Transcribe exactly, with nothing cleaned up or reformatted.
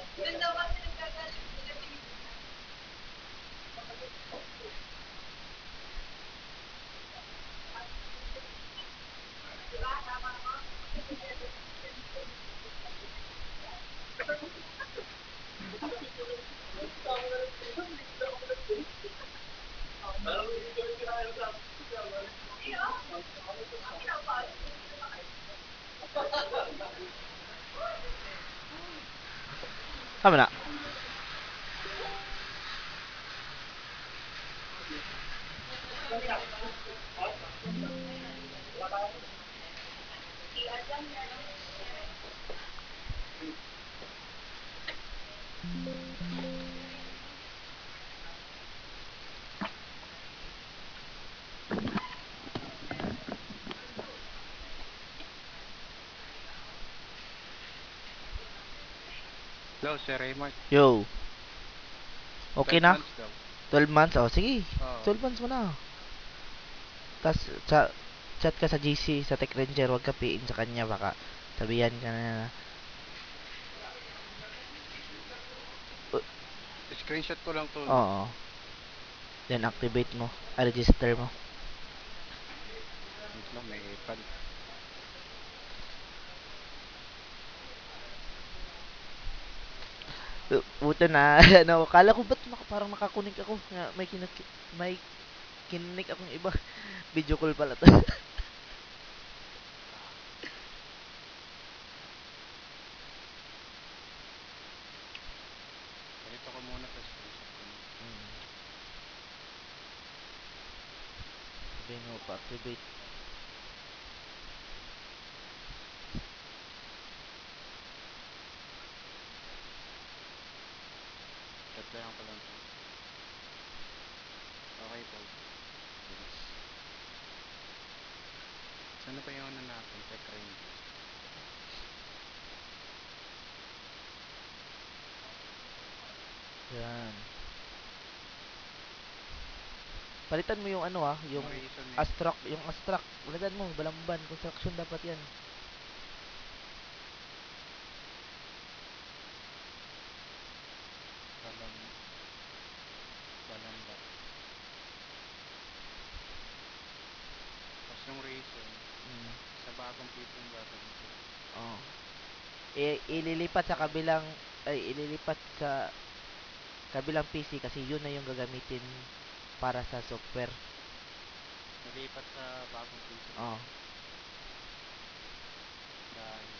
Tama na. Hello, Sir Raymond. Yo. Okay twelve na? months daw. twelve months? Oh, sige. Oo. twelve months mo na. Tas, sa, chat ka sa G C, sa Tech Ranger, wag ka piin sa kanya, baka sabihan ka na, uh, Screenshot ko lang to, no? oo. Then, activate mo. Ah, register mo. Wait lang, may pal. Uh, Buta na, ano, kala ko ba't naka, parang nakakunik ako, nga, may kinak, may kininik akong iba. Video call pala to. Ah, ganito ko muna to, screenshot ko na. Hmm, sabihin mo pa, activate. Replyan ko lang to. Okay po. Bilis. Saan na ba yung ano natin? Tech Ranger. Yan. Palitan mo yung ano ah, yung Yung reason eh. Astrac, yung Astrac. Palitan mo, Balamban. Construction dapat yan. Balam, balamba. Tapos yung reason, Mm. sa bagong P C yung gagamitin. Oh. I- ililipat sa kabilang, ay, ililipat sa kabilang P C kasi yun na yung gagamitin para sa software. Nilipat sa bagong P C mo. Oh. Dahil